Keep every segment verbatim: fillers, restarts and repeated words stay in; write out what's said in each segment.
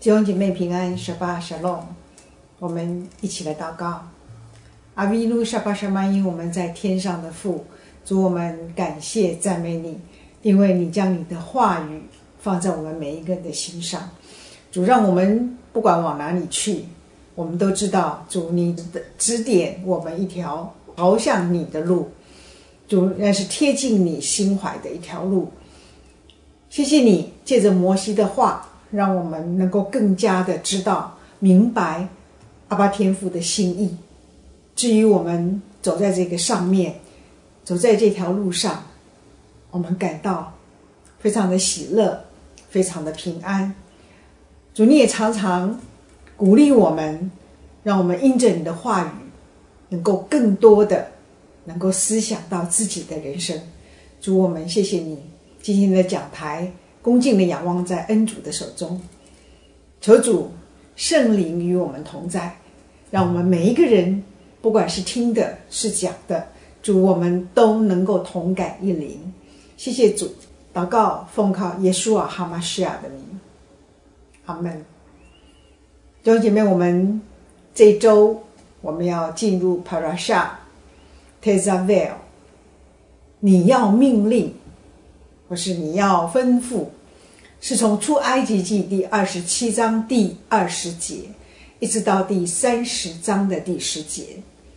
弟兄姐妹平安，沙巴沙龙，我们一起来祷告。阿维路沙巴沙曼因，我们在天上的父，主，我们感谢赞美你，因为你将你的话语放在我们每一个人的心上。主，让我们不管往哪里去，我们都知道主你的指点我们一条朝向你的路，主，那是贴近你心怀的一条路。谢谢你借着摩西的话，让我们能够更加的知道明白阿爸天父的心意。至于我们走在这个上面，走在这条路上，我们感到非常的喜乐，非常的平安。主，你也常常鼓励我们，让我们因着你的话语能够更多的能够思想到自己的人生。主，我们谢谢你今天的讲台恭敬的仰望在恩主的手中，求主圣灵与我们同在，让我们每一个人不管是听的是讲的，主，我们都能够同感一灵。谢谢主，祷告奉靠耶稣啊哈马西亚的名，阿们。弟兄姐妹，我们这一周我们要进入 Parasha Tezavel， 你要命令或是你要吩咐，是从出埃及记第二十七章第二十节一直到第三十章的第十节。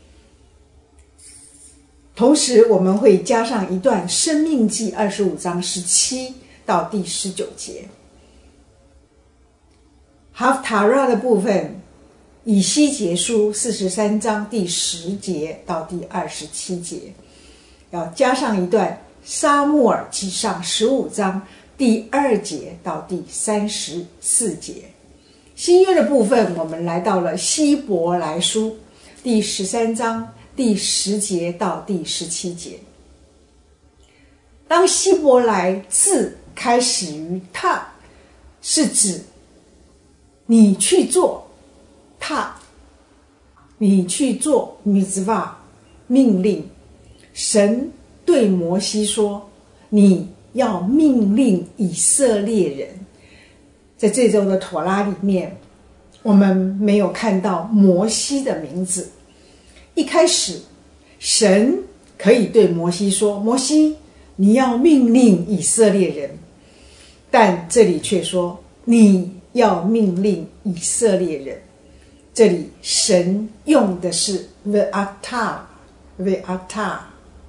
同时我们会加上一段生命记二十五章十七到第十九节。Haftarah 的部分，以西结书四十三章第十节到第二十七节，要加上一段撒母耳记上十五章第二节到第三十四节。新约的部分，我们来到了希伯来书第十三章第十节到第十七节。当希伯来字开始于他，是指你去做，他你去做 mitzvah 命令。神对摩西说，你要命令以色列人。在这周的妥拉里面，我们没有看到摩西的名字。一开始神可以对摩西说，摩西你要命令以色列人，但这里却说你要命令以色列人。这里神用的是 ve'ata ve'ata。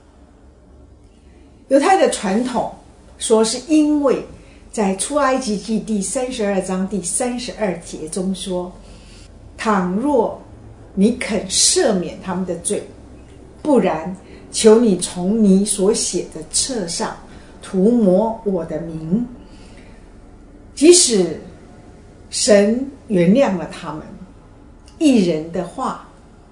犹太的传统说，是因为在出埃及记第三十二章第三十二节中说，倘若你肯赦免他们的罪，不然求你从你所写的册上涂抹我的名。即使神原谅了他们，义人的话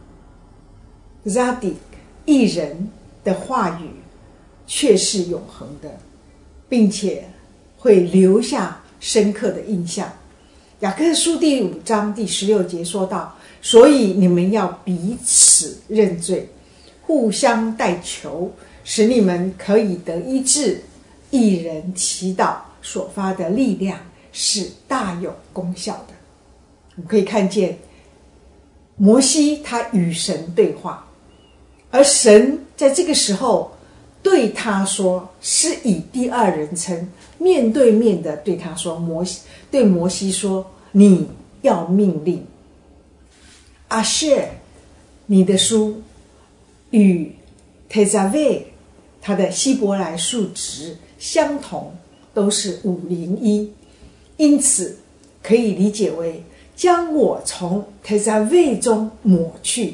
Zadik 义人的话语却是永恒的，并且会留下深刻的印象。雅各书第五章第十六节说到，所以你们要彼此认罪，互相代求，使你们可以得医治。义人祈祷所发的力量是大有功效的。我们可以看见摩西他与神对话，而神在这个时候对他说，是以第二人称面对面的对他说，摩西对摩西说，你要命令。阿谢你的书与 Tezavel 它的希伯来数值相同，都是五零一，因此可以理解为将我从 Tezavel 中抹去。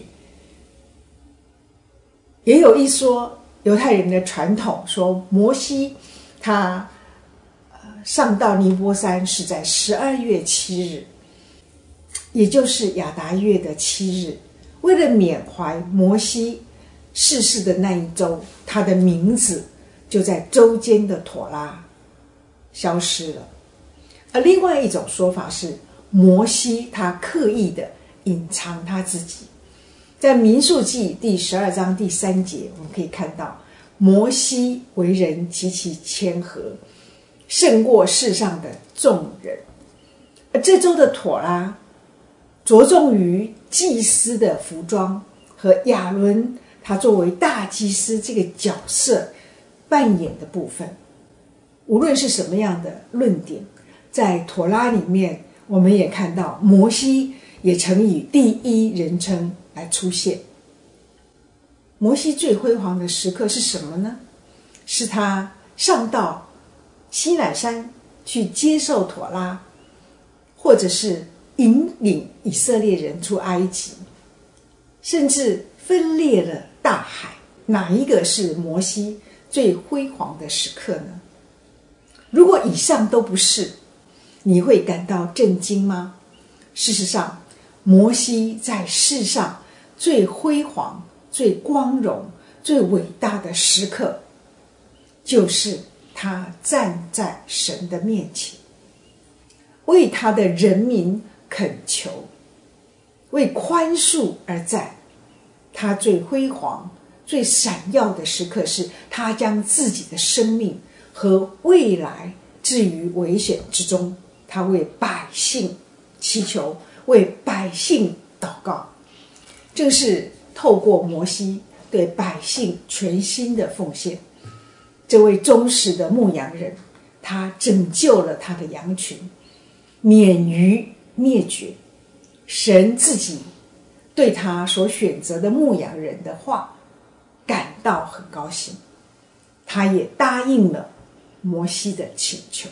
也有一说，犹太人的传统说，摩西他上到尼波山是在十二月七日，也就是亚达月的七日。为了缅怀摩西逝世的那一周，他的名字就在周间的妥拉消失了。而另外一种说法是，摩西他刻意的隐藏他自己。在民数记第十二章第三节，我们可以看到摩西为人极其谦和，胜过世上的众人。 而这周的妥拉着重于祭司的服装和亚伦他作为大祭司这个角色扮演的部分。无论是什么样的论点，在妥拉里面我们也看到摩西也曾以第一人称来出现。摩西最辉煌的时刻是什么呢？是他上到西乃山去接受妥拉，或者是引领以色列人出埃及，甚至分裂了大海。哪一个是摩西最辉煌的时刻呢？如果以上都不是，你会感到震惊吗？事实上，摩西在世上最辉煌、最光荣、最伟大的时刻，就是他站在神的面前，为他的人民恳求，为宽恕而战。他最辉煌、最闪耀的时刻是他将自己的生命和未来置于危险之中，他为百姓祈求，为百姓祷告。正是透过摩西对百姓全心的奉献，这位忠实的牧羊人，他拯救了他的羊群，免于灭绝。神自己对他所选择的牧羊人的话感到很高兴，他也答应了摩西的请求。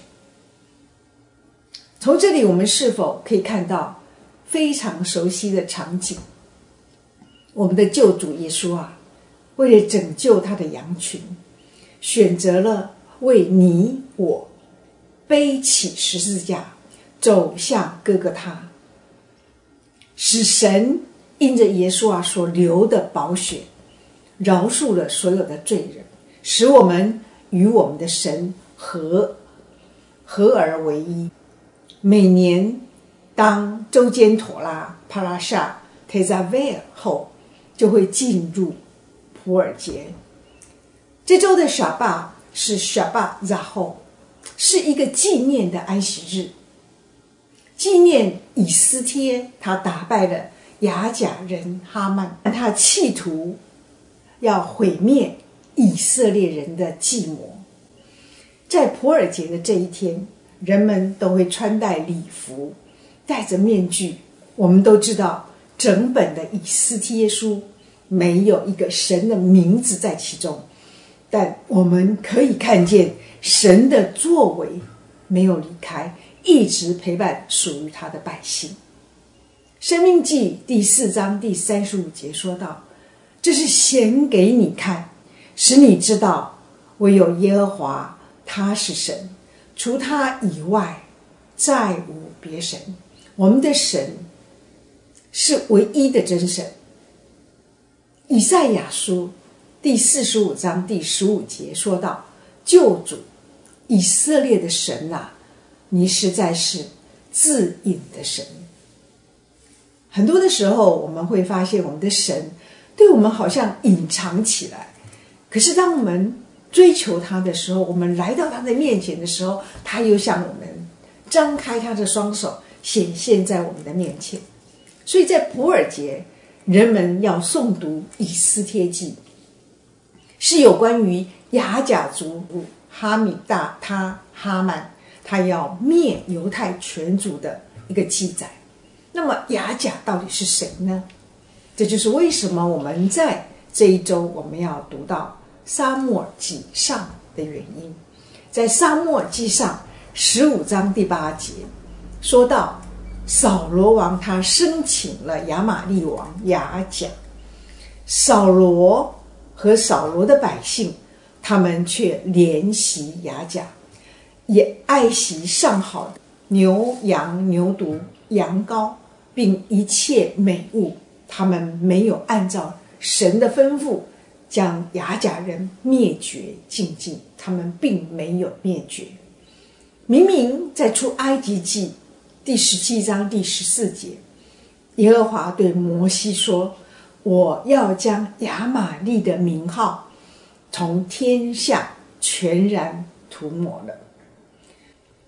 从这里我们是否可以看到非常熟悉的场景？我们的救主耶稣啊，为了拯救他的羊群，选择了为你我背起十字架，走向哥哥他，使神因着耶稣啊所流的宝血，饶恕了所有的罪人，使我们与我们的神合合而为一。每年当周间妥拉帕拉夏特扎维尔后，就会进入普尔节。这周的沙巴是沙巴扎后，是一个纪念的安息日，纪念以斯帖他打败了亚甲人哈曼，他企图要毁灭以色列人的计谋。在普尔节的这一天，人们都会穿戴礼服，戴着面具。我们都知道整本的以斯帖书没有一个神的名字在其中，但我们可以看见神的作为没有离开，一直陪伴属于他的百姓。申命记第四章第三十五节说道，这是显给你看，使你知道唯有耶和华他是神，除他以外再无别神。我们的神是唯一的真神。以赛亚书第四十五章第十五节说道，救主以色列的神啊，你实在是自隐的神。很多的时候我们会发现我们的神对我们好像隐藏起来，可是当我们追求他的时候，我们来到他的面前的时候，他又向我们张开他的双手，显现在我们的面前。所以在普尔节，人们要诵读以斯帖记，是有关于亚甲族哈米大他哈曼，他要灭犹太全族的一个记载。那么亚甲到底是谁呢？这就是为什么我们在这一周我们要读到撒母耳记上的原因。在撒母耳记上十五章第八节说到，扫罗王他生请了亚玛利王亚甲，扫罗和扫罗的百姓，他们却怜惜亚甲，也爱惜上好的牛羊牛犊羊羔，并一切美物。他们没有按照神的吩咐将亚甲人灭绝尽尽，他们并没有灭绝。明明在出埃及记第十七章第十四节，耶和华对摩西说，我要将亚玛利的名号从天下全然涂抹了。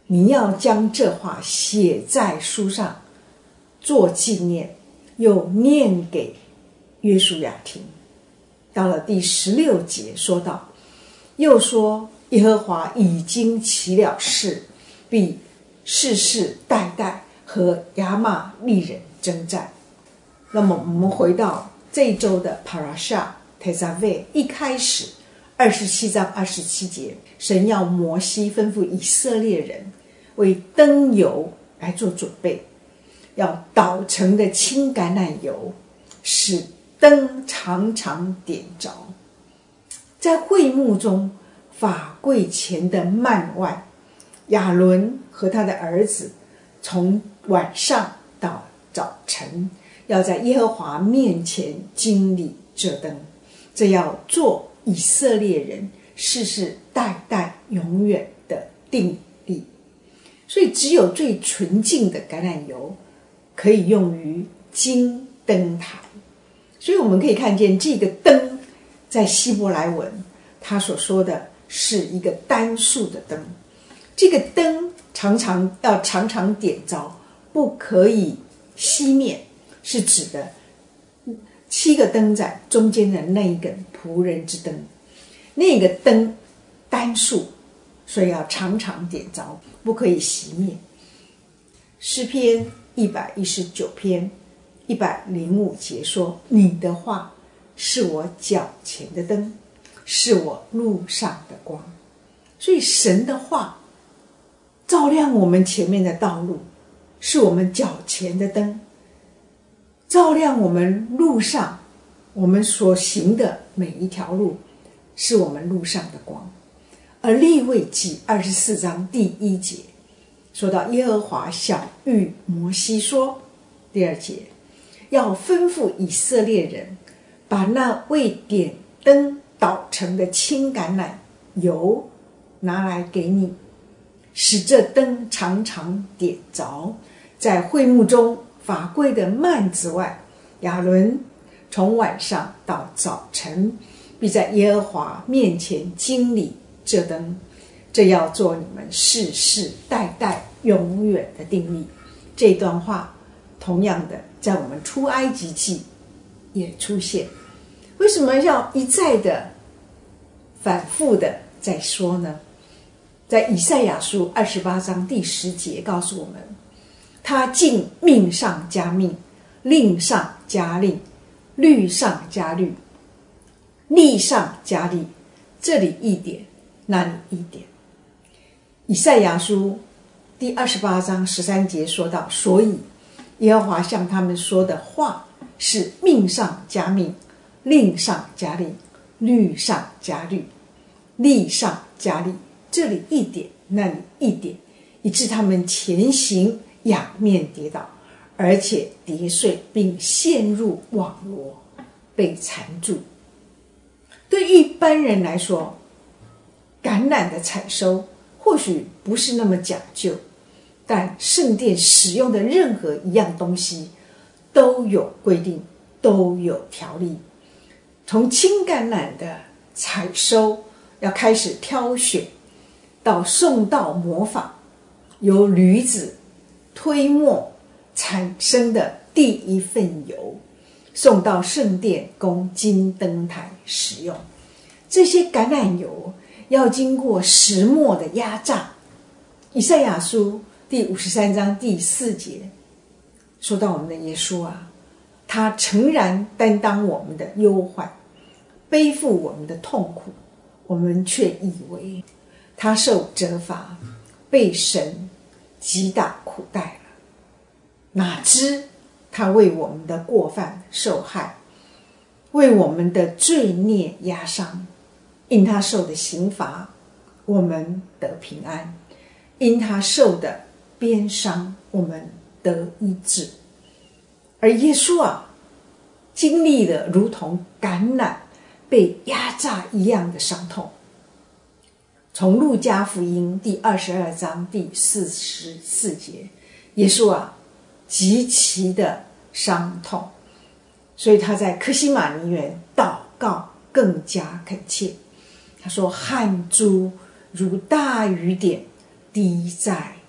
你要将这话写在书上，做纪念，又念给约书亚听。到了第十六节说道，又说耶和华已经起了誓，必世世代代和亚玛利人征战。那么我们回到这一周的 Parasha Tetzaveh 一开始二十七章二十七节，神要摩西吩咐以色列人为灯油来做准备，要捣成的青橄榄油，使灯常常点着。在会幕中法柜前的幔外，亚伦和他的儿子从晚上到早晨，要在耶和华面前经历这灯，这要做以色列人世世代代永远的定例。所以只有最纯净的橄榄油可以用于金灯台。所以我们可以看见这个灯在希伯来文他所说的是一个单数的灯，这个灯常常要常常点着，不可以熄灭，是指的七个灯盏中间的那一根仆人之灯，那个灯单数，所以要常常点着，不可以熄灭。诗篇一百一十九篇一百零五节说，你的话是我脚前的灯，是我路上的光。所以神的话照亮我们前面的道路，是我们脚前的灯，照亮我们路上我们所行的每一条路，是我们路上的光。而利未记二十四章第一节说到，耶和华晓谕摩西说，第二节，要吩咐以色列人把那为点灯捣成的青橄榄油拿来给你，使这灯常常点着。在会幕中法柜的幔子外，亚伦从晚上到早晨，必在耶和华面前经历这灯，这要做你们世世代代永远的定例。这段话同样的在我们出埃及记也出现。为什么要一再的反复的在说呢？在以赛亚书二十八章第十节告诉我们，他竟命上加命，令上加令，律上加律，例上加例，这里一点，那里一点。以赛亚书第二十八章十三节说到，所以耶和华向他们说的话是命上加命，令上加令，律上加律，例上加例，这里一点，那里一点，以致他们前行仰面跌倒，而且跌碎，并陷入网罗，被缠住。对一般人来说，橄榄的采收或许不是那么讲究，但圣殿使用的任何一样东西都有规定，都有条例。从青橄榄的采收要开始挑选，到送到磨坊，由驴子推磨产生的第一份油，送到圣殿供金灯台使用。这些橄榄油要经过石磨的压榨。以赛亚书第五十三章第四节说到我们的耶稣啊，他诚然担当我们的忧患，背负我们的痛苦，我们却以为他受责罚，被神击打苦待了。哪知他为我们的过犯受害，为我们的罪孽压伤。因他受的刑罚，我们得平安；因他受的鞭伤，我们得医治。而耶稣啊，经历了如同橄榄被压榨一样的伤痛。从路加福音第二十二章第四十四节，耶稣啊极其的伤痛，所以他在客西马尼园祷告更加恳切。他说，汗珠如大雨点滴在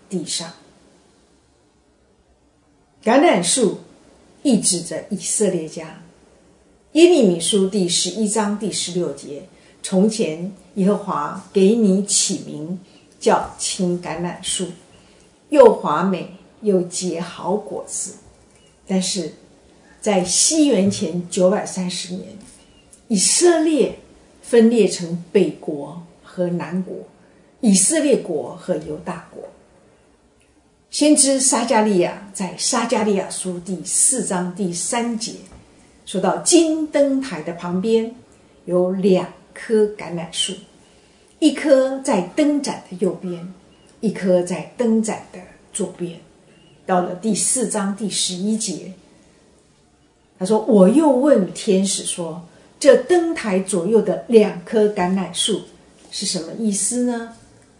地上。橄榄树意指着以色列家。耶利米书第十一章第十六节，从前耶和华给你起名叫青橄榄树，又华美又结好果子。但是在西元前九百三十年，以色列分裂成北国和南国，以色列国和犹大国。先知撒迦利亚在撒迦利亚书第四章第三节说到，金灯台的旁边有两棵橄榄树，一棵在灯盏的右边，一棵在灯盏的左边。到了第四章第十一节，他说，我又问天使说，这灯台左右的两棵橄榄树是什么意思呢？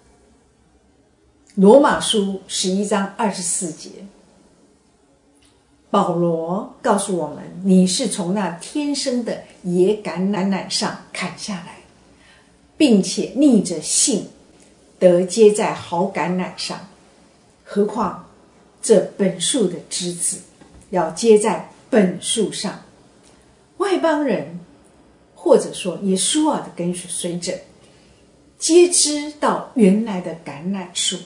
罗马书十一章二十四节，保罗告诉我们，你是从那天生的野橄榄上砍下来，并且逆着性得接在好橄榄上，何况这本树的枝子要接在本树上。外邦人或者说耶稣啊的跟随者皆知道原来的橄榄树。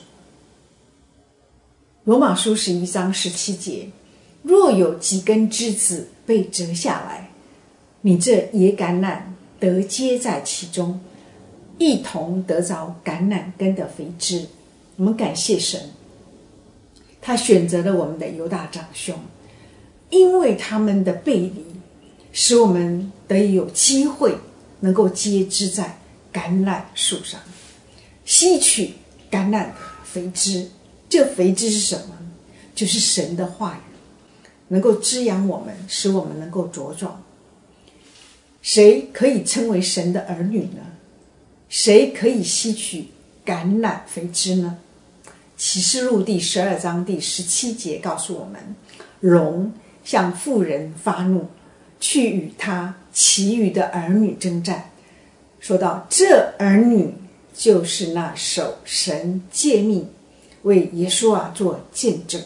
罗马书十一章十七节，若有几根枝子被折下来，你这野橄榄得接在其中，一同得着橄榄根的肥枝。我们感谢神，他选择了我们的犹大长兄，因为他们的背离，使我们得以有机会能够接枝在橄榄树上，吸取橄榄的肥枝。这肥枝是什么？就是神的话语，能够滋养我们，使我们能够茁壮。谁可以称为神的儿女呢？谁可以吸取橄榄肥枝呢？启示录第十二章第十七节告诉我们，龙向妇人发怒，去与他其余的儿女征战。说到这儿女，就是那守神诫命为耶稣啊做见证的。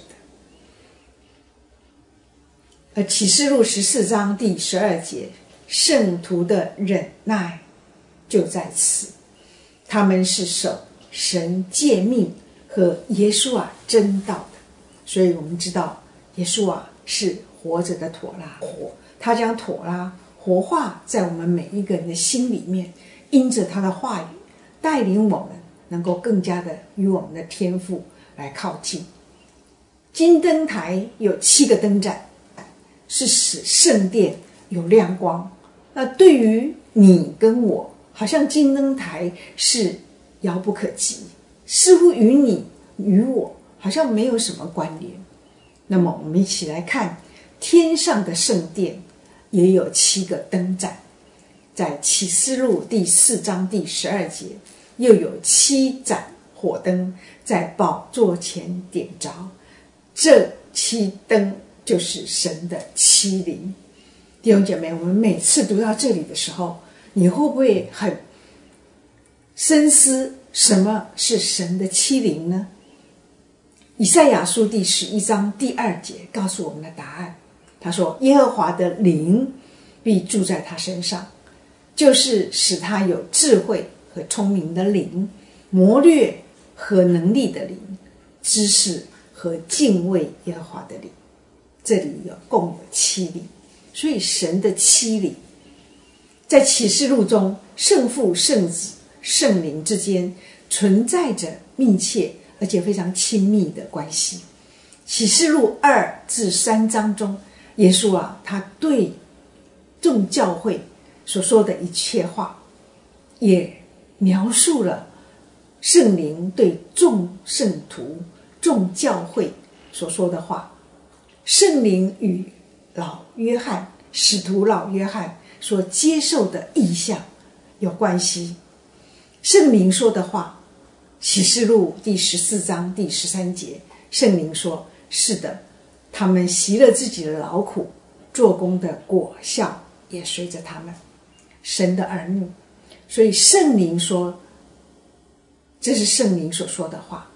而启示录十四章第十二节，圣徒的忍耐就在此，他们是守神诫命和耶稣啊真道的。所以我们知道耶稣啊是活着的妥拉，活他将妥拉活化在我们每一个人的心里面，因着他的话语带领我们能够更加的与我们的天父来靠近。金灯台有七个灯盏，是使圣殿有亮光。那对于你跟我，好像金灯台是遥不可及，似乎与你与我好像没有什么关联。那么我们一起来看天上的圣殿也有七个灯盏，在启示录第四章第十二节，又有七盏火灯在宝座前点着，这七灯就是神的七灵。弟兄姐妹，我们每次读到这里的时候，你会不会很深思什么是神的七灵呢？以赛亚书第十一章第二节告诉我们的答案，他说，耶和华的灵必住在他身上，就是使他有智慧和聪明的灵，谋略和能力的灵，知识和敬畏耶和华的灵。这里有共有七灵，所以神的七灵在启示录中，圣父、圣子、圣灵之间存在着密切而且非常亲密的关系。启示录二至三章中，耶稣啊，他对众教会所说的一切话，也描述了圣灵对众圣徒、众教会所说的话。圣灵与老约翰，使徒老约翰所接受的意象有关系。圣灵说的话，启示录第十四章第十三节，圣灵说，是的，他们习了自己的劳苦，做工的果效也随着他们，神的儿女。所以圣灵说，这是圣灵所说的话。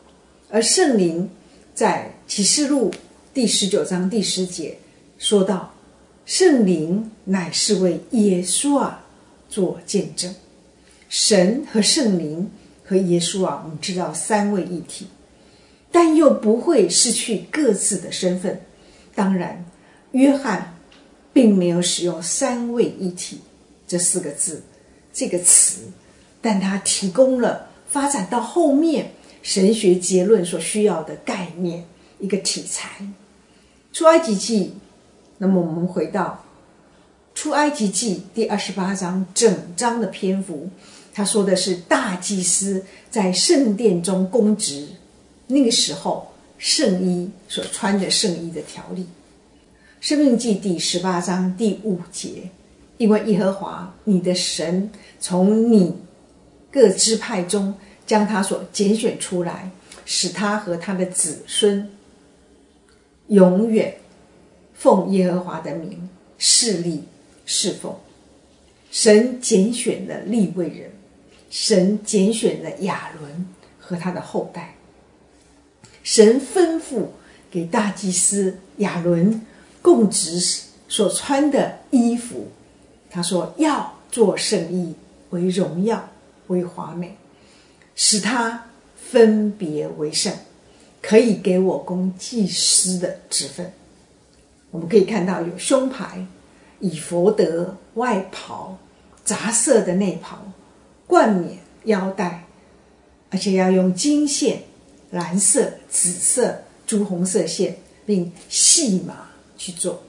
而圣灵在启示录第十九章第十节说到，圣灵乃是为耶稣啊做见证。神和圣灵和耶稣啊，我们知道三位一体，但又不会失去各自的身份。当然，约翰并没有使用三位一体这四个字这个词，但他提供了发展到后面神学结论所需要的概念，一个题材。出埃及记，那么我们回到出埃及记第二十八章整章的篇幅，他说的是大祭司在圣殿中供职，那个时候圣衣所穿的圣衣的条例。申命记第十八章第五节，因为耶和华你的神从你各支派中将他所拣选出来，使他和他的子孙永远奉耶和华的名侍立侍奉。神拣选了利未人，神拣选了亚伦和他的后代。神吩咐给大祭司亚伦供职所穿的衣服，他说要做圣衣，为荣耀，为华美，使他分别为圣，可以给我供祭司的职分。我们可以看到有胸牌、以弗得、外袍、杂色的内袍、冠冕、腰带，而且要用金线、蓝色、紫色、朱红色线，并细麻去做。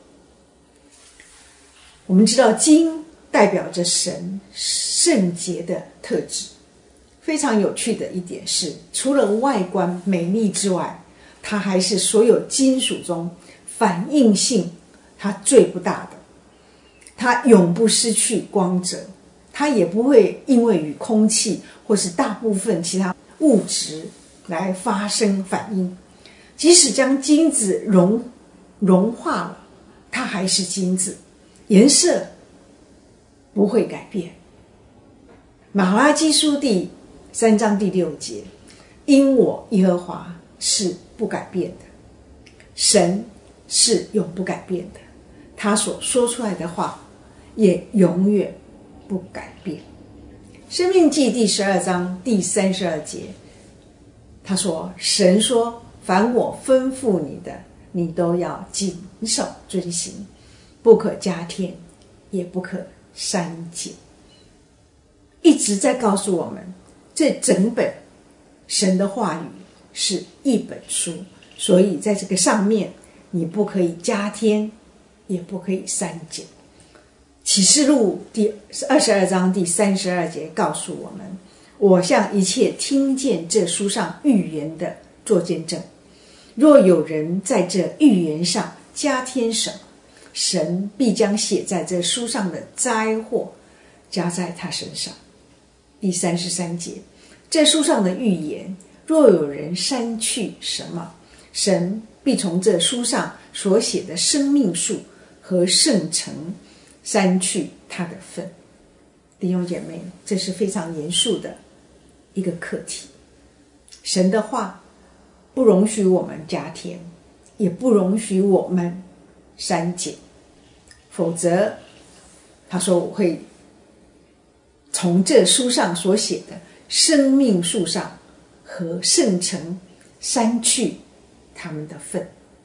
我们知道金代表着神圣洁的特质。非常有趣的一点是，除了外观美丽之外，它还是所有金属中反应性它最不大的，它永不失去光泽，它也不会因为与空气或是大部分其他物质来发生反应。即使将金子融融化了，它还是金子，颜色不会改变。马拉基书第三章第六节，因我耶和华是不改变的，神是永不改变的，他所说出来的话也永远不改变。申命记第十二章第三十二节，他说，神说，凡我吩咐你的，你都要谨守遵行，不可加添，也不可删减。一直在告诉我们，这整本神的话语是一本书，所以在这个上面你不可以加添，也不可以删减。启示录第二十二章第三十二节告诉我们，我向一切听见这书上预言的作见证，若有人在这预言上加添什么，神必将写在这书上的灾祸加在他身上。第三十三节，这书上的预言，若有人删去什么，神必从这书上所写的生命树和圣城删去他的份。弟兄姐妹，这是非常严肃的一个课题。神的话不容许我们加添，也不容许我们删减，否则他说我会从这书上所写的生命树上和圣城删去他们的份。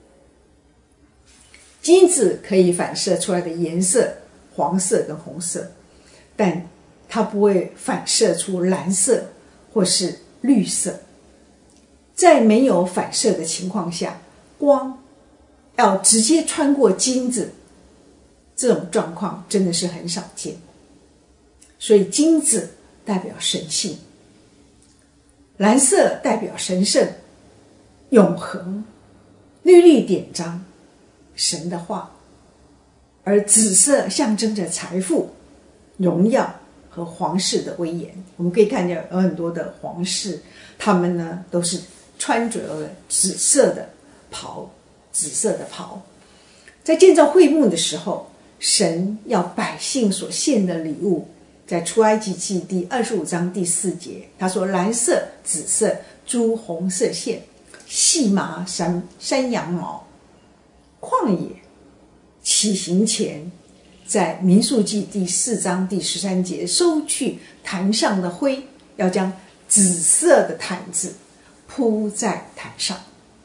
金子可以反射出来的颜色黄色跟红色，但它不会反射出蓝色或是绿色。在没有反射的情况下，光要直接穿过金子，这种状况真的是很少见。所以金子代表神性，蓝色代表神圣、永恒，律例典章神的话，而紫色象征着财富、荣耀和皇室的威严。我们可以看见有很多的皇室，他们呢都是穿着了紫色的袍，紫色的袍。在建造会幕的时候，神要百姓所献的礼物，在出埃及记第二十五章第四节，他说蓝色、紫色、朱红色线细麻山山羊毛。旷野起行前，在民数记第四章第十三节，收去坛上的灰，要将紫色的毯子铺在坛上。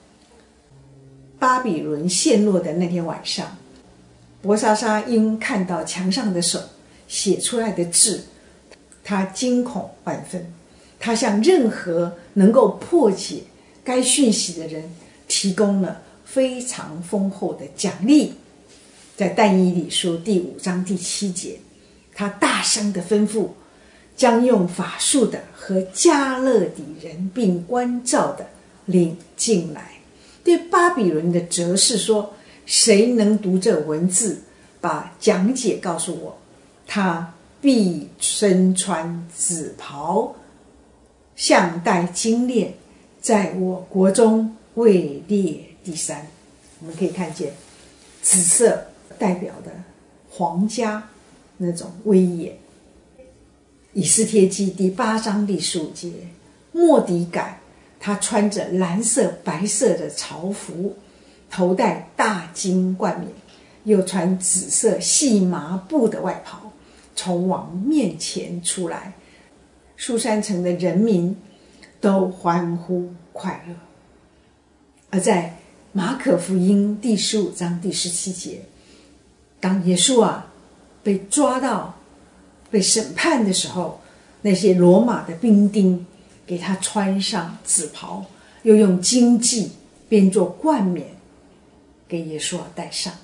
巴比伦陷落的那天晚上，伯沙沙因看到墙上的手写出来的字，他惊恐万分。他向任何能够破解该讯息的人提供了非常丰厚的奖励。在但以理书第五章第七节，他大声地吩咐，将用法术的和加勒底人并关照的领进来。对巴比伦的哲士说，谁能读这文字，把讲解告诉我，他必身穿紫袍，项戴金链，在我国中位列第三。我们可以看见紫色代表的皇家那种威严。以斯帖记第八章第十五节，末底改他穿着蓝色白色的朝服，头戴大金冠冕，又穿紫色细麻布的外袍，从王面前出来。书珊城的人民都欢呼快乐。而在马可福音第十五章第十七节，当耶稣啊被抓到被审判的时候，那些罗马的兵丁给他穿上紫袍，又用荆棘编作冠冕给耶稣啊戴上。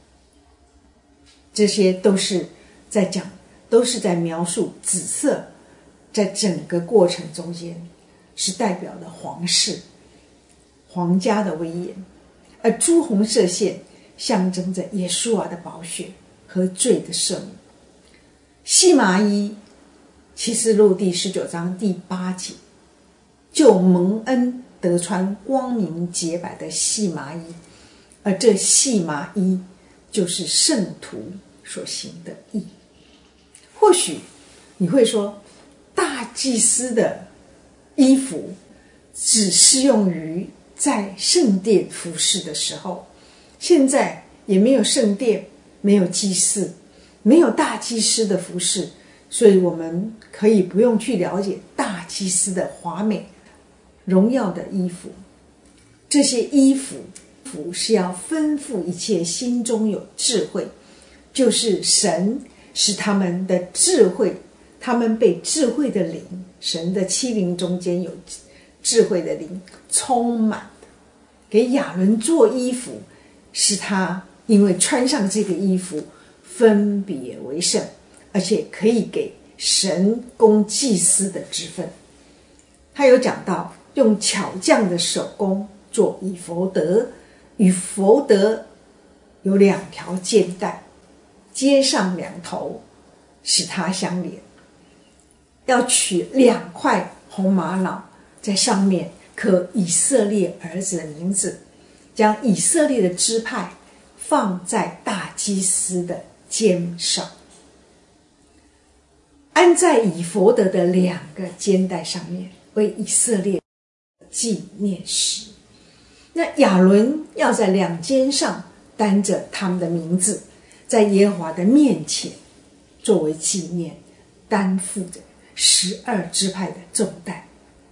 这些都是在讲，都是在描述紫色在整个过程中间是代表的皇室皇家的威严，而朱红色线象征着耶稣啊的宝血和罪的赦免。细麻衣，启示录第十九章第八节，就蒙恩得穿光明洁白的细麻衣，而这细麻衣就是圣徒所行的义。或许你会说，大祭司的衣服只适用于在圣殿服侍的时候，现在也没有圣殿，没有祭司，没有大祭司的服侍，所以我们可以不用去了解大祭司的华美荣耀的衣服。这些衣服是要吩咐一切心中有智慧，就是神使他们的智慧，他们被智慧的灵，神的七灵中间有智慧的灵充满的，给亚伦做衣服，使他因为穿上这个衣服分别为圣，而且可以给神供祭司的职分。他有讲到用巧匠的手工做以弗得，以弗得有两条肩带，接上两头，使它相连。要取两块红玛瑙，在上面刻以色列儿子的名字，将以色列的支派放在大祭司的肩上，安在以弗得的两个肩带上面，为以色列纪念石。那亚伦要在两肩上担着他们的名字，在耶和华的面前作为纪念，担负着十二支派的重担，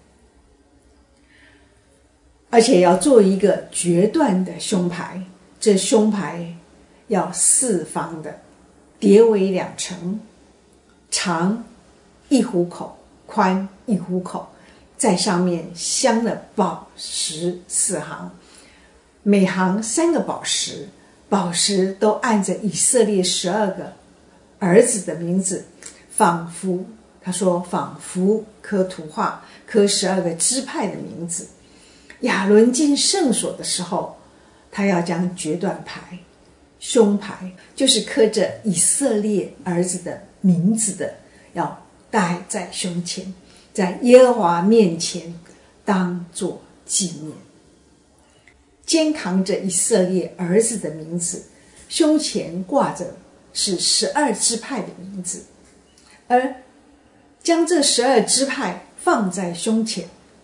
而且要做一个决断的胸牌，这胸牌要四方的，叠为两层，长一虎口，宽一虎口，在上面镶了宝石四行，每行三个宝石，宝石都按着以色列十二个儿子的名字，仿佛他说仿佛刻图画，刻十二个支派的名字。亚伦进圣所的时候，他要将决断牌，胸牌就是刻着以色列儿子的名字的，要戴在胸前，在耶和华面前当作纪念。肩扛着以色列儿子的名字，胸前挂着是十二支派的名字，而将这十二支派放在胸前，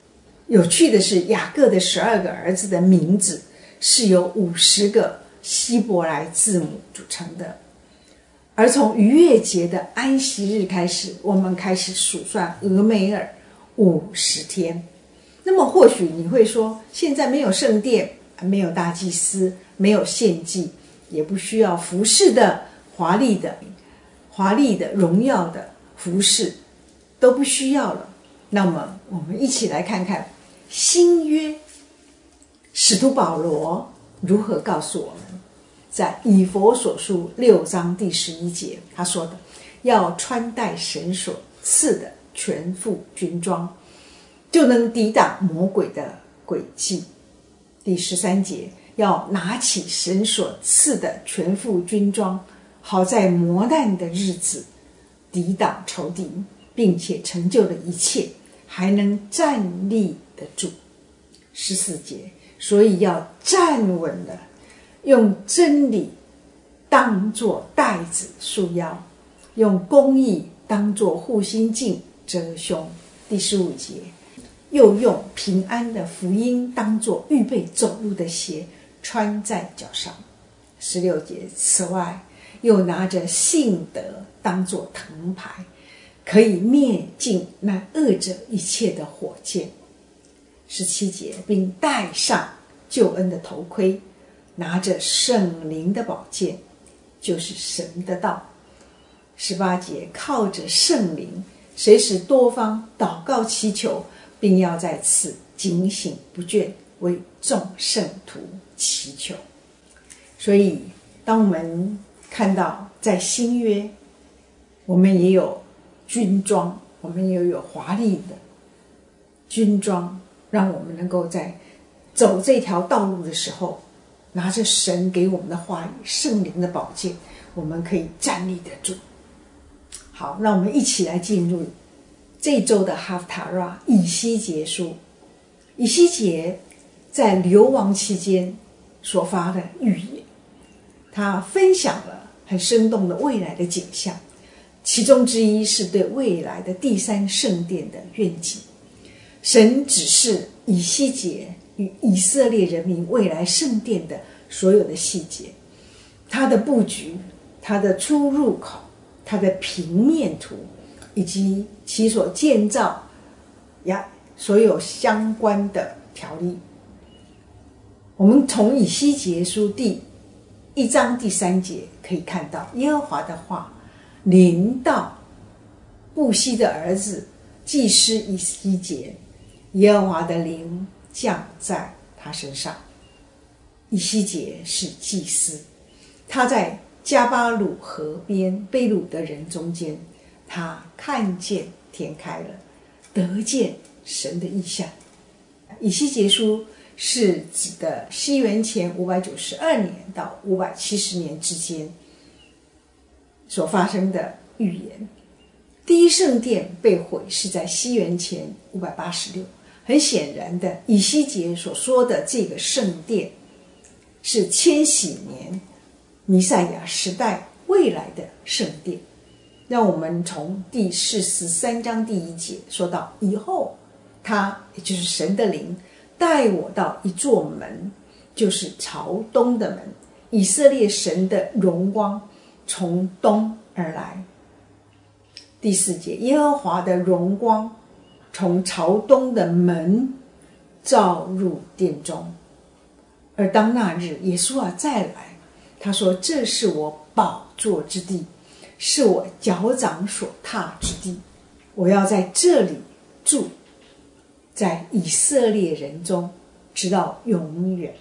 有趣的是，雅各的十二个儿子的名字是由五十个希伯来字母组成的。而从逾越节的安息日开始，我们开始数算俄梅尔五十天。那么或许你会说，现在没有圣殿，没有大祭司，没有献祭，也不需要服饰的华丽的华丽的荣耀的服饰，都不需要了。那么我们一起来看看新约使徒保罗如何告诉我们。在以弗所书六章第十一节，他说的要穿戴神所赐的全副军装，就能抵挡魔鬼的诡计。第十三节，要拿起神所赐的全副军装，好在磨难的日子抵挡仇敌，并且成就了一切，还能站立得住。十四节，所以要站稳了，用真理当作带子束腰，用公义当作护心镜遮胸。第十五节，又用平安的福音当作预备走路的鞋穿在脚上。十六节，此外又拿着信德当作藤牌，可以灭尽那恶者一切的火箭。十七节，并戴上救恩的头盔，拿着圣灵的宝剑，就是神的道。十八节，靠着圣灵随时多方祷告祈求，并要在此警醒不倦，为众圣徒祈求。所以当我们看到在新约，我们也有军装，我们也有华丽的军装，让我们能够在走这条道路的时候，拿着神给我们的话语，圣灵的宝剑，我们可以站立得住。好，那我们一起来进入这周的哈夫塔拉以西结书。以西结在流亡期间所发的预言，他分享了很生动的未来的景象，其中之一是对未来的第三圣殿的愿景。神指示以西结与以色列人民未来圣殿的所有的细节，它的布局，它的出入口，它的平面图，以及其所建造呀所有相关的条例。我们从以西结书第一章第三节可以看到，耶和华的话临到布西的儿子祭司以西结，耶和华的灵降在他身上。以西结是祭司，他在加巴鲁河边被掳的人中间，他看见天开了，得见神的异象。以西结书是指的西元前五百九十二年到五百七十年之间所发生的预言。第一圣殿被毁是在西元前五百八十六，很显然的，以西结所说的这个圣殿是千禧年弥赛亚时代未来的圣殿。让我们从第四十三章第一节说到，以后他也就是神的灵带我到一座门，就是朝东的门，以色列神的荣光从东而来。第四节，耶和华的荣光从朝东的门照入殿中。而当那日耶稣啊再来，他说，这是我宝座之地，是我脚掌所踏之地，我要在这里住，在以色列人中直到永远。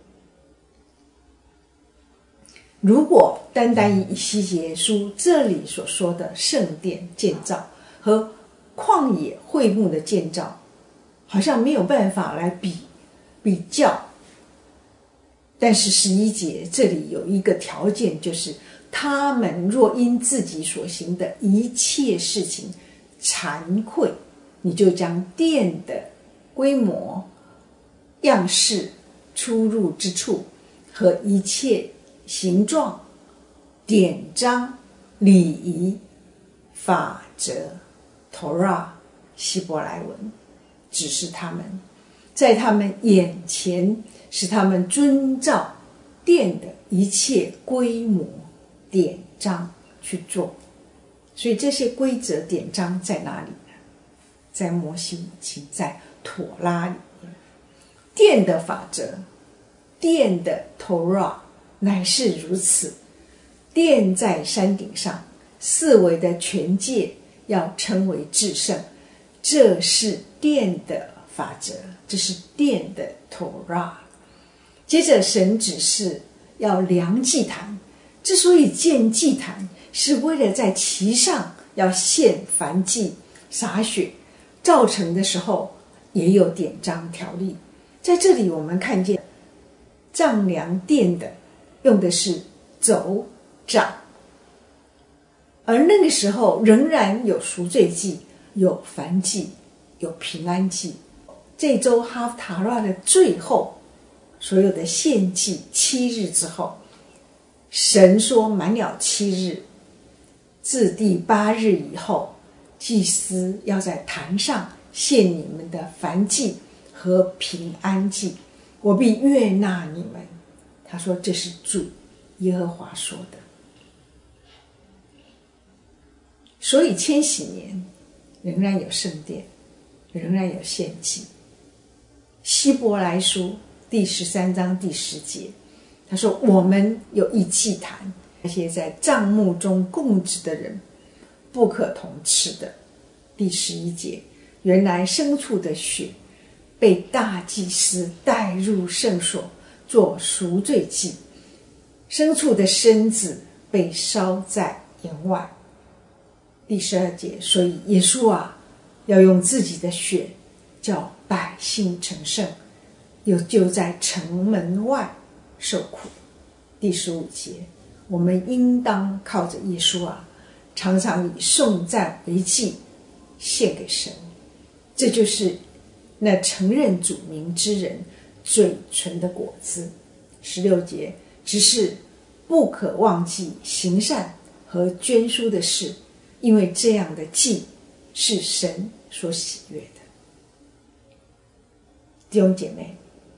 如果单单以以西结书这里所说的圣殿建造和旷野会幕的建造，好像没有办法来比比较。但是十一节这里有一个条件，就是他们若因自己所行的一切事情惭愧，你就将殿的规模、样式、出入之处和一切形状、典章、礼仪、法则、Torah 希伯来文指示他们， 在他们眼前，使他们遵照殿的一切规模典章去做。所以这些规则典章在哪里呢？在摩西五经，在妥拉里面。殿的法则，殿的 Torah 乃是如此。殿在山顶上，四围的全界要称为至圣，这是殿的法则，这是殿的 Torah。 接着神指示要量祭坛，之所以建祭坛，是为了在其上要献燔祭洒血，造成的时候也有典章条例。在这里我们看见丈量殿的用的是肘掌，而那个时候仍然有赎罪祭，有燔祭，有平安祭。这周哈夫塔拉的最后，所有的献祭七日之后，神说满了七日，自第八日以后，祭司要在坛上献你们的燔祭和平安祭，我必悦纳你们。他说这是主耶和华说的。所以千禧年仍然有圣殿，仍然有献祭。希伯来书第十三章第十节，他说我们有一祭坛，那些在帐幕中供职的人不可同吃的。第十一节，原来牲畜的血被大祭司带入圣所做赎罪祭，牲畜的身子被烧在营外。第十二节，所以耶稣啊，要用自己的血叫百姓成圣，又就在城门外受苦。第十五节，我们应当靠着耶稣啊，常常以颂赞为祭献给神，这就是那承认主名之人嘴唇的果子。十六节，只是不可忘记行善和捐书的事，因为这样的祭是神所喜悦的。弟兄姐妹，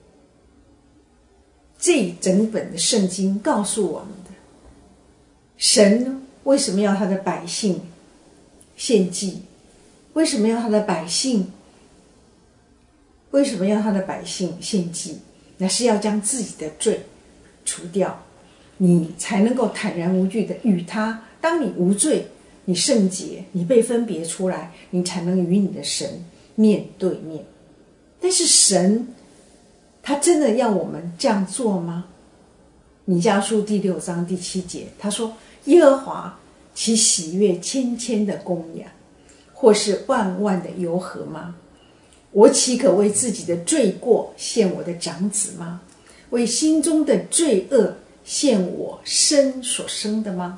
这整本的圣经告诉我们的，神为什么要他的百姓献祭？为什么要他的百姓为什么要他的百姓献祭？那是要将自己的罪除掉，你才能够坦然无惧的与他。当你无罪，你圣洁，你被分别出来，你才能与你的神面对面。但是神他真的要我们这样做吗？弥迦书第六章第七节，他说耶和华其喜悦千千的公羊，或是万万的油和吗？我岂可为自己的罪过献我的长子吗？为心中的罪恶献我生所生的吗？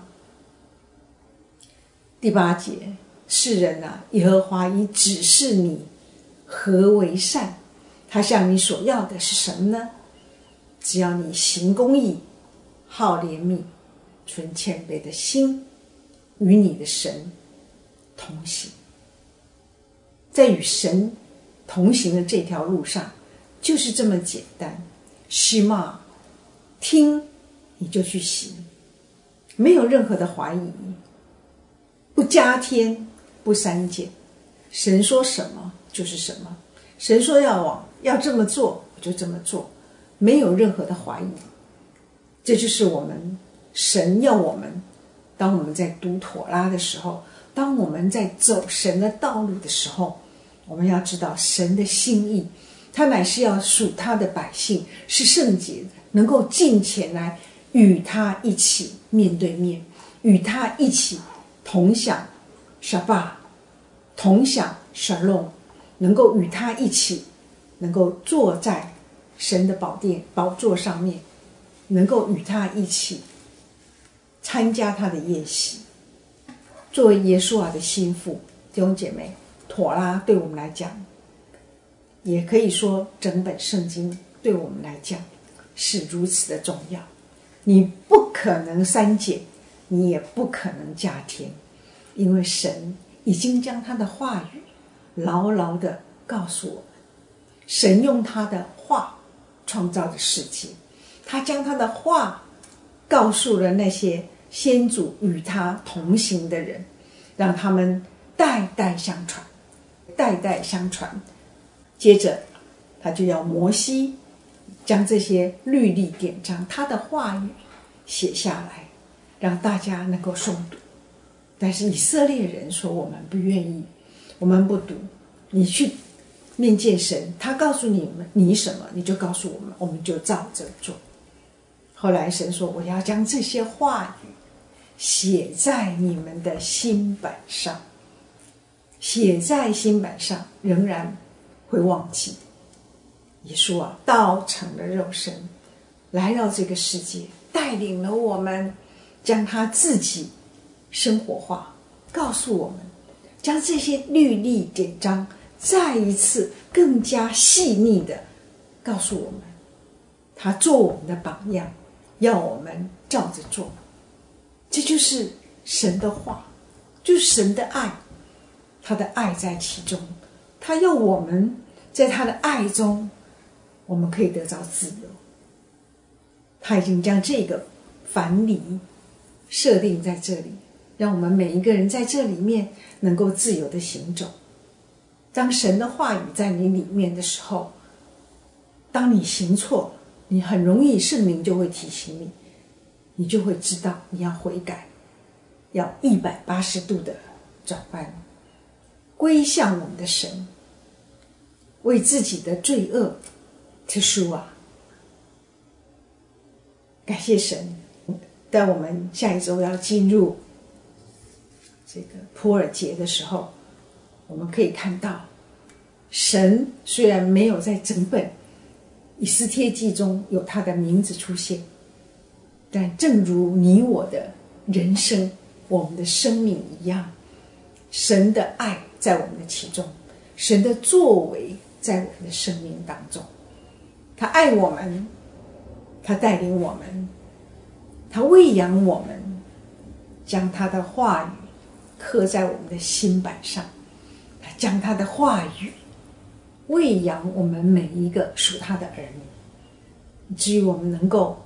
第八节，世人啊，耶和华已指示你何为善，他向你所要的是什么呢？只要你行公义，好怜悯，存谦卑的心，与你的神同行。在与神同行的这条路上，就是这么简单。西玛，听你就去行，没有任何的怀疑，不加添，不删减。神说什么就是什么，神说要往要这么做，我就这么做，没有任何的怀疑。这就是我们神要我们，当我们在读妥拉的时候，当我们在走神的道路的时候，我们要知道神的心意，他乃是要属他的百姓是圣洁的，能够进前来与他一起面对面，与他一起同享 Shabbat， 同享 Shalom， 能够与他一起，能够坐在神的宝殿宝座上面，能够与他一起参加他的宴席。作为耶稣啊的心腹，弟兄姐妹，妥拉对我们来讲，也可以说整本圣经对我们来讲是如此的重要。你不可能删减，你也不可能加添，因为神已经将他的话语牢牢地告诉我们。 神用他的话创造的世界，他将他的话告诉了那些先祖与他同行的人，让他们代代相传，代代相传。接着他就要摩西将这些律例典章，他的话语写下来，让大家能够诵读。但是以色列人说，我们不愿意，我们不读，你去面见神，他告诉你们你什么，你就告诉我们，我们就照着做。后来神说，我要将这些话语写在你们的心板上，写在心板上，仍然会忘记。耶稣啊，道成了肉身，来到这个世界，带领了我们，将他自己生活化，告诉我们，将这些律例典章再一次更加细腻的告诉我们，他做我们的榜样，要我们照着做。这就是神的话，就是神的爱，他的爱在其中，他要我们在他的爱中，我们可以得到自由。他已经将这个藩篱设定在这里，让我们每一个人在这里面能够自由的行走。当神的话语在你里面的时候，当你行错了，你很容易圣灵就会提醒你，你就会知道你要悔改，要一百八十度的转弯，归向我们的神，为自己的罪恶吃赎啊！感谢神，在我们下一周要进入这个普尔节的时候，我们可以看到，神虽然没有在整本以斯帖记中有他的名字出现，但正如你我的人生，我们的生命一样，神的爱在我们的其中，神的作为在我们的生命当中。他爱我们，他带领我们，他喂养我们，将他的话语刻在我们的心板上，他将他的话语喂养我们每一个属他的儿女，以至于我们能够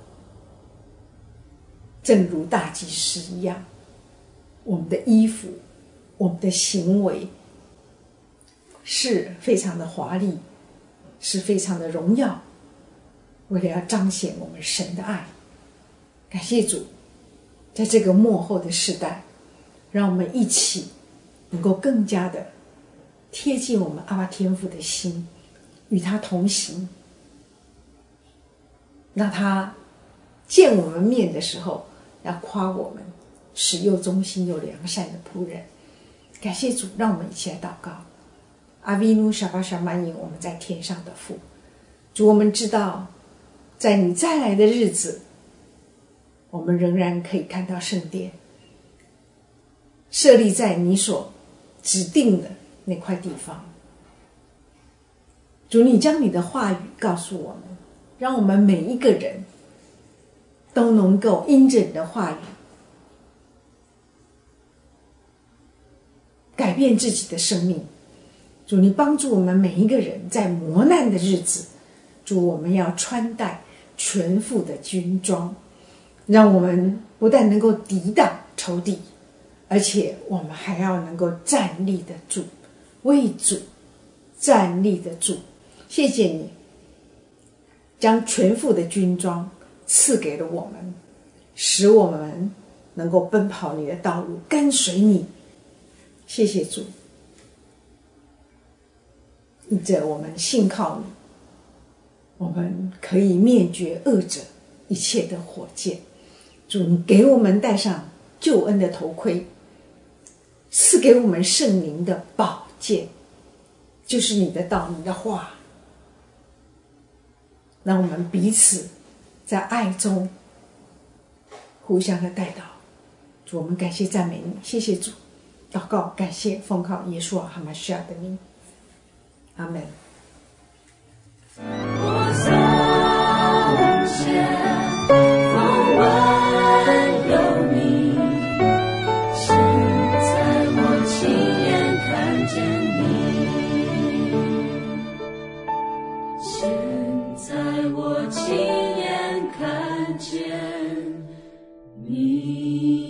正如大祭司一样，我们的衣服，我们的行为是非常的华丽，是非常的荣耀，为了要彰显我们神的爱。感谢主，在这个末后的世代，让我们一起能够更加的贴近我们阿爸天父的心，与他同行，让他见我们面的时候要夸我们是又忠心又良善的仆人。感谢主，让我们一起来祷告。阿维努沙巴沙曼因我们在天上的父，主，我们知道在你再来的日子，我们仍然可以看到圣殿设立在你所指定的那块地方。主，你将你的话语告诉我们，让我们每一个人都能够因着你的话语改变自己的生命。主，你帮助我们每一个人在磨难的日子，主，我们要穿戴全副的军装，让我们不但能够抵挡仇敌，而且我们还要能够站立得住，为主站立得住。谢谢你将全副的军装赐给了我们，使我们能够奔跑你的道路，跟随你。谢谢主，因着我们信靠你，我们可以灭绝恶者一切的火箭。主，你给我们戴上救恩的头盔，赐给我们圣灵的宝剑，就是你的道，你的话，让我们彼此在爱中互相的带导。主，我们感谢赞美你，谢谢主。祷告感谢奉靠耶稣哈马西亚的名，阿们。我向前风闻有你，现在我亲眼看见你。 你。